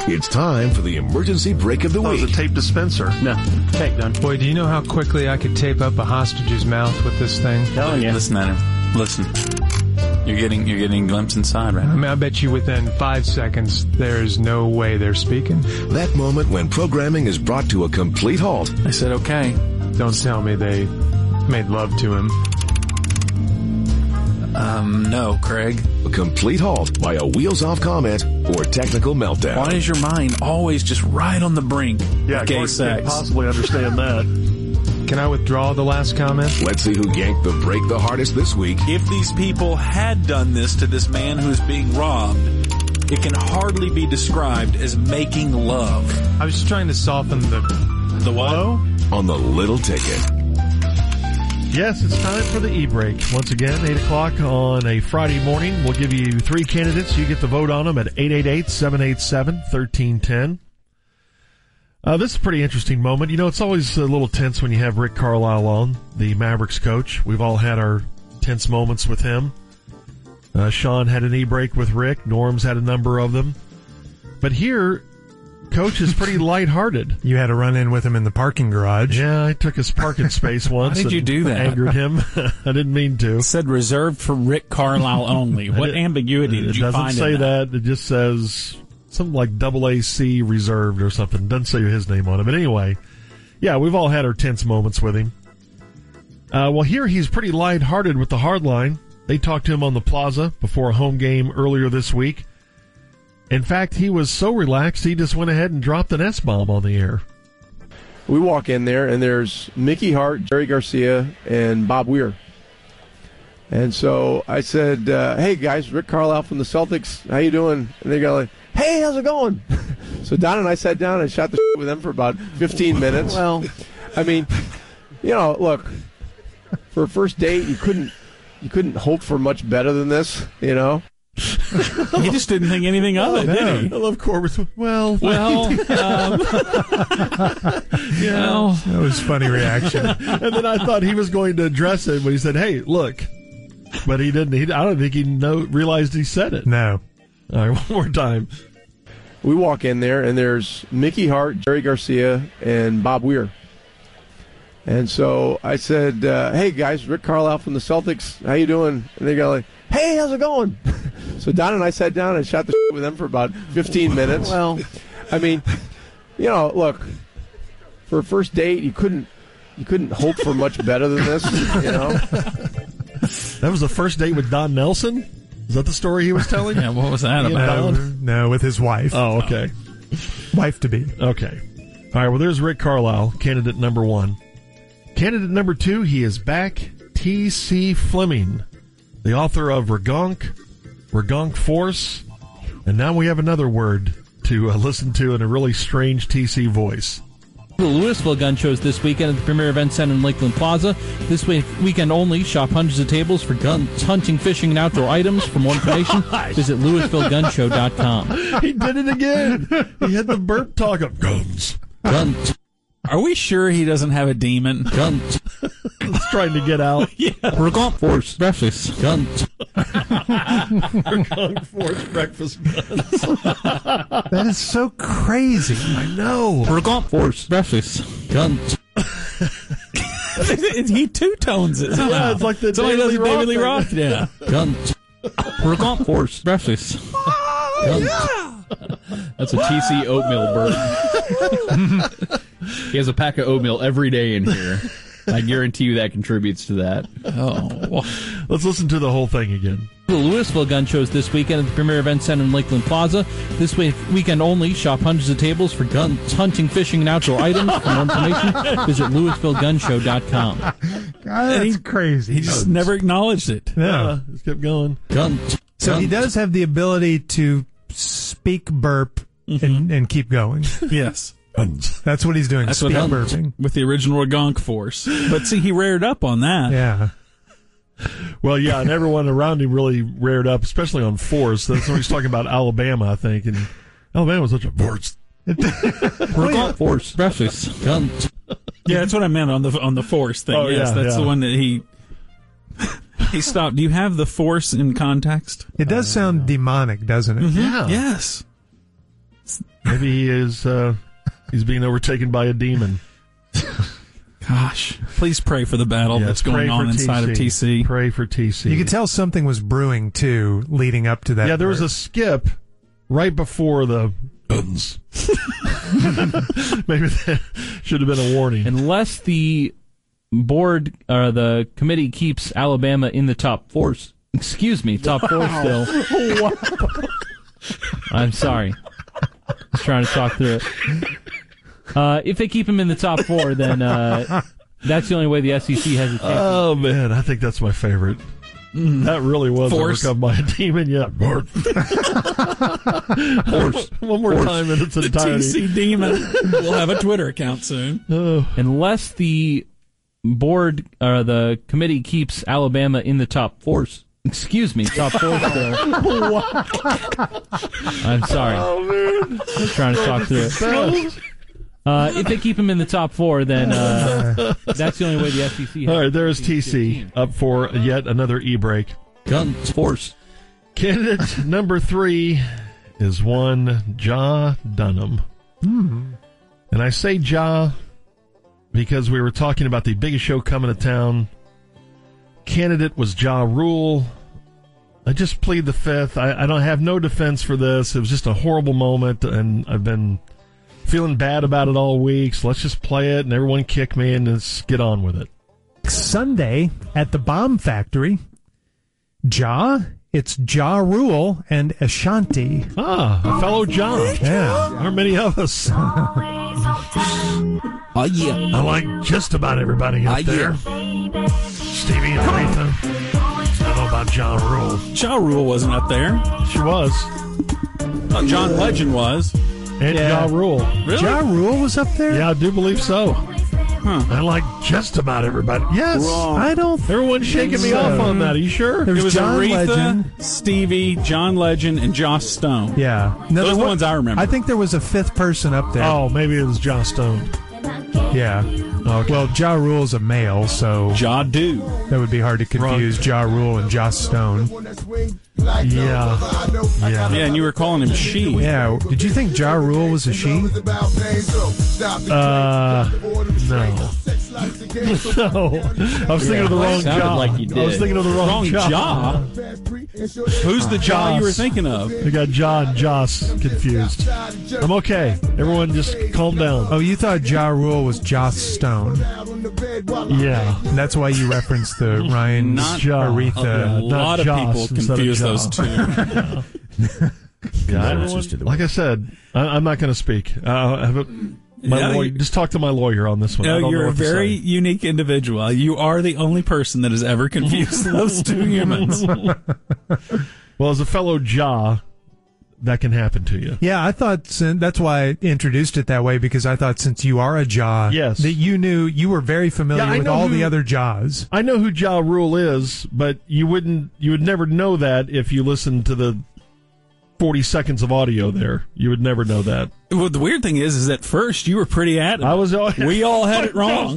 It's time for the emergency break of the week. It's a tape dispenser. No. Tape done. Boy, do you know how quickly I could tape up a hostage's mouth with this thing? Telling you. Listen at him. Listen. You're getting a glimpse inside right now. I mean, I bet you within 5 seconds, there's no way they're speaking. That moment when programming is brought to a complete halt. I said, okay. Don't tell me they made love to him. No, Craig. A complete halt by a wheels-off comment or technical meltdown. Why is your mind always just right on the brink Yeah, of gay Gordon sex? can't possibly understand that. Can I withdraw the last comment? Let's see who yanked the break the hardest this week. If these people had done this to this man who's being robbed, it can hardly be described as making love. I was just trying to soften the what? On the little ticket. Yes, it's time for the e-break. Once again, 8 o'clock on a Friday morning. We'll give you 3 candidates. You get to vote on them at 888-787-1310. This is a pretty interesting moment. You know, it's always a little tense when you have Rick Carlisle on, the Mavericks coach. We've all had our tense moments with him. Sean had an e-break with Rick. Norm's had a number of them. But here, Coach is pretty lighthearted. You had a run-in with him in the parking garage. Yeah, I took his parking space once. How did you do that? Angered him. I didn't mean to. It said reserved for Rick Carlisle only. What ambiguity did you find in that? It doesn't say that. It just says something like AAC reserved or something. It doesn't say his name on it. But anyway, yeah, we've all had our tense moments with him. Well, here he's pretty lighthearted with the hard line. They talked to him on the plaza before a home game earlier this week. In fact, he was so relaxed, he just went ahead and dropped an S-bomb on the air. We walk in there, and there's Mickey Hart, Jerry Garcia, and Bob Weir. And so I said, hey, guys, Rick Carlisle from the Celtics. How you doing? And they go like, hey, how's it going? So Don and I sat down and shot the shit with them for about 15 minutes. Well, I mean, you know, look, for a first date, you couldn't hope for much better than this, you know? He just didn't think anything of it, did he? I love Corbett's. Well, Yeah, that was a funny reaction. And then I thought he was going to address it when he said, hey, look. But he didn't. I don't think he realized he said it. No. All right, one more time. We walk in there, and there's Mickey Hart, Jerry Garcia, and Bob Weir. And so I said, hey, guys, Rick Carlisle from the Celtics. How you doing? And they go like, hey, how's it going? So Don and I sat down and shot the shit with them for about 15 minutes. Well, I mean, you know, look, for a first date, you couldn't hope for much better than this, you know? That was the first date with Don Nelson? Is that the story he was telling? Yeah, what was that about? No, with his wife. Oh, okay. Wife-to-be. Okay. All right, well, there's Rick Carlisle, candidate number 1. Candidate number 2, he is back, T.C. Fleming, the author of Regonk Force, and now we have another word to listen to in a really strange TC voice. The Louisville Gun Show is this weekend at the Premier Event Center in Lakeland Plaza. This weekend only, shop hundreds of tables for guns, hunting, fishing, and outdoor items. For more information, visit LouisvilleGunShow.com. He did it again. He had the burp talk of guns. Guns. Are we sure he doesn't have a demon? Guns. He's trying to get out. Yeah. Regonk Force breakfast guns. Regonk Force breakfast guns. That is so crazy. I know. Regonk Force breakfast guns. He two-tones it. Yeah, it's like the Daily Daily Lee Roth Roth. Yeah. Guns. Regonk Force breakfast guns. That's a TC oatmeal burp. He has a pack of oatmeal every day in here. I guarantee you that contributes to that. Oh. Let's listen to the whole thing again. The Louisville Gun Show is this weekend at the Premier Event Center in Lakeland Plaza. This weekend only, shop hundreds of tables for guns, hunting, fishing, and outdoor items. For more information, visit LouisvilleGunShow.com. God, that's crazy. He just never acknowledged it. No. Just kept going. Guns. So he does have the ability to speak burp and keep going. Yes. That's what he's doing. That's speak what burping. With the original Regonk Force. But see, he reared up on that. Yeah. Well, yeah, and everyone around him really reared up, especially on Force. That's when he's talking about Alabama, I think. And Alabama was such a force. Regonk Force breakfast guns. Yeah, that's what I meant on the Force thing. Oh, yes, yeah, that's yeah. the one that he stopped. Do you have the Force in context? It does sound demonic, doesn't it? Yeah. Yes. Maybe he is. He's being overtaken by a demon. Gosh, please pray for the battle Yes, that's going pray on for inside of TC. Pray for TC. You could tell something was brewing, too, leading up to that. Yeah, there was part. a skip right before the... Maybe that should have been a warning. Unless the board or the committee keeps Alabama in the top four. Top four still. I'm sorry. Just trying to talk through it. If they keep him in the top four, then that's the only way the SEC has a chance. Oh, man, I think that's my favorite. That really was Force. overcome by a demon. Yeah. Horse. One more time in its The entirety. TC Demon will have a Twitter account soon. Oh. Unless the board or the committee keeps Alabama in the top four. Top four still. I'm sorry. Oh, man. Just trying to talk through it. If they keep him in the top four, then that's the only way the SEC has. All right, there's TC up for yet another e-break. Guns Force. Candidate number 3 is one Ja Dunham. And I say Ja because we were talking about the biggest show coming to town. Candidate was Ja Rule. I just plead the fifth. I don't have no defense for this. It was just a horrible moment, and I've been feeling bad about it all week, so let's just play it and everyone kick me and let's get on with it. Sunday at the Bomb Factory. It's Ja Rule and Ashanti. Ah, a fellow Ja. Yeah. Aren't many of us. Oh, yeah. I like just about everybody up there. Stevie and Aretha. I don't know about Ja Rule. Ja Rule wasn't up there. She was. John Legend was. And Ja Rule. Really? Ja Rule was up there? Yeah, I do believe so. I like just about everybody. Yes. Wrong. I don't. Everyone's shaking me off on that. Are you sure? There It was John Aretha, Legend. Stevie, John Legend, and Joss Stone. Yeah. No, Those are there the wa- ones I remember. I think there was a fifth person up there. Oh, maybe it was John Stone. Yeah. Okay. Well, Ja Rule's a male, so Ja Do. that would be hard to confuse Ja Rule and Joss Stone. Yeah. Yeah, and you were calling him she. Yeah. Did you think Ja Rule was a she? No. No. I was thinking of the wrong sounded Ja. like you I was did. thinking of the wrong Ja. Ja. Who's the Ja you were thinking of? I got Ja and Joss confused. I'm okay. Everyone just calm down. Oh, you thought Ja Rule was Joss Stone. Yeah. And that's why you referenced the Ryan Not Ja. Aretha. A lot of Joss people instead of confuse Ja. those two. Yeah, like I said, I'm not going to speak. Just talk to my lawyer on this one. I No, don't you're know a what to very say. unique individual. You are the only person that has ever confused those two humans. Well, as a fellow Ja, that can happen to you. Yeah, I thought that's why I introduced it that way, because I thought since you are a Ja, Yes. that you were very familiar Yeah, I with know all who- the other Jaws. I know who Ja Rule is, but you would never know that if you listened to the 40 seconds of audio there. You would never know that. Well, the weird thing is at first you were pretty adamant. I was. We all had it wrong.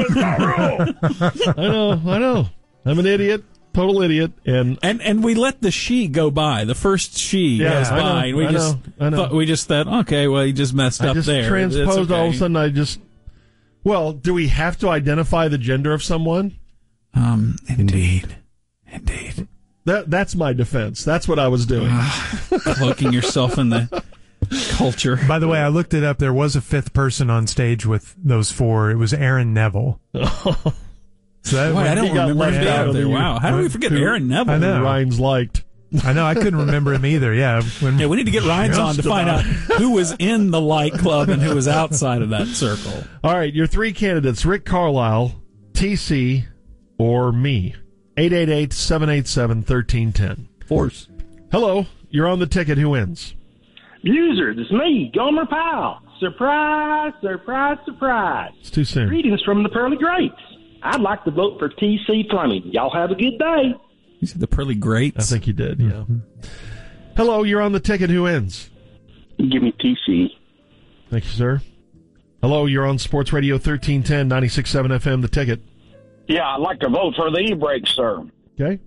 I know. I'm an idiot, total idiot, and And we let the she go by. The first she Yeah, goes I know, by, and we I just know, I know. thought okay, well, he just messed I up just there. transposed. It's okay. All of a sudden, I just. Well, do we have to identify the gender of someone? Indeed. That's my defense. That's what I was doing. Cloaking yourself in the culture. By the way, I looked it up. There was a fifth person on stage with those four. It was Aaron Neville. So that Boy, I don't He got remember left him out out of there. the- Wow, how do we forget Aaron Neville? I know. Ryan's liked. I know, I couldn't remember him either. Yeah, Yeah, we need to get Ryan's on to find out who was in the light club and who was outside of that circle. All right, your three candidates: Rick Carlisle, TC, or me. 888-787-1310. Force. Hello, you're on the ticket. Who wins? Buser, it's me, Gomer Powell. Surprise, surprise, surprise. It's too soon. Greetings from the Pearly Grapes. I'd like to vote for T.C. Fleming. Y'all have a good day. You said the Pearly Greats? I think you did, yeah. Hello, you're on the ticket. Who wins? Give me T.C. Thank you, sir. Hello, you're on Sports Radio 1310, 96.7 FM, the ticket. Yeah, I'd like to vote for the e-brake, sir. Okay.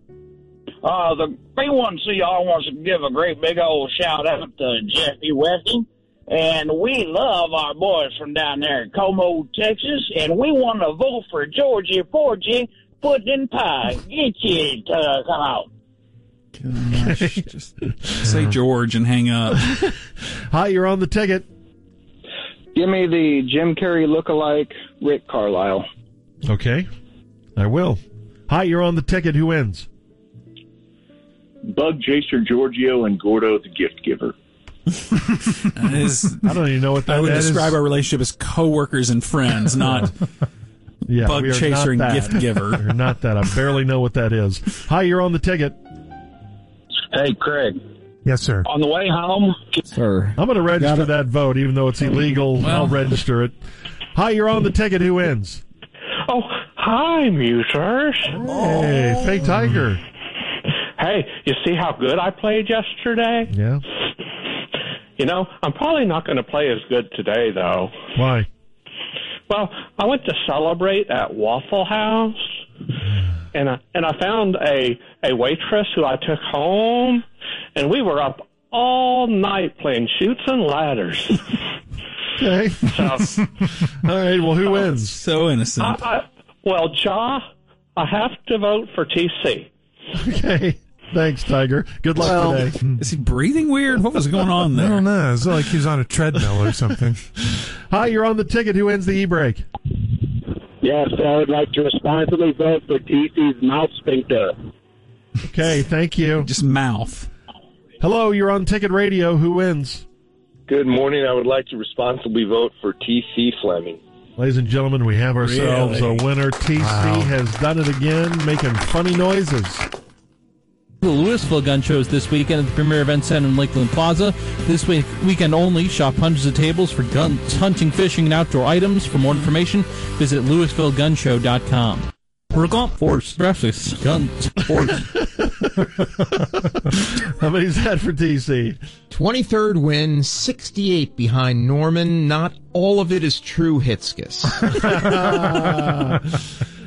The B1CR wants to give a great big old shout out to Jeffy Weston And we love our boys from down there in Como, Texas, and we want to vote for Georgie Porgy, pudding pie. Get you to come out. Gosh, just say George and hang up. Hi, you're on the ticket. Give me the Jim Carrey lookalike, Rick Carlisle. Okay, I will. Hi, you're on the ticket. Who wins? Bug Jacer Giorgio and Gordo the Gift Giver. That is, I don't even know what that is. I would describe our relationship as co-workers and friends, not bug we are chaser not and that. gift giver. We're not that. I barely know what that is. Hi, you're on the ticket. Hey, Craig. Yes, sir. On the way home, Sir. I'm going to register that vote, even though it's illegal. I'll register it. Hi, you're on the ticket. Who wins? Oh, hi, musers. Hey, Fake Tiger. Hey, you see how good I played yesterday? Yeah. You know, I'm probably not going to play as good today, though. Why? Well, I went to celebrate at Waffle House, and I found a waitress who I took home, and we were up all night playing Chutes and Ladders. Okay. So, all right, well, who wins? So innocent. Well, Ja, I have to vote for TC. Okay. Thanks, Tiger. Good luck today. Is he breathing weird? What was going on there? I don't know. It's like he was on a treadmill or something. Hi, you're on the ticket. Who wins the e-break? Yes, I would like to responsibly vote for TC's mouth sphincter. Okay, thank you. Just mouth. Hello, you're on Ticket Radio. Who wins? Good morning. I would like to responsibly vote for T.C. Fleming. Ladies and gentlemen, we have ourselves a winner. TC has done it again, making funny noises. The Louisville Gun Show is this weekend at the Premier Event Center in Lakeland Plaza. This weekend only, shop hundreds of tables for guns, hunting, fishing, and outdoor items. For more information, visit LouisvilleGunShow.com. Gun Force. Guns Force. How many's that for TC? 23rd win, 68 behind Norman. Not all of it is true, Hitzkis.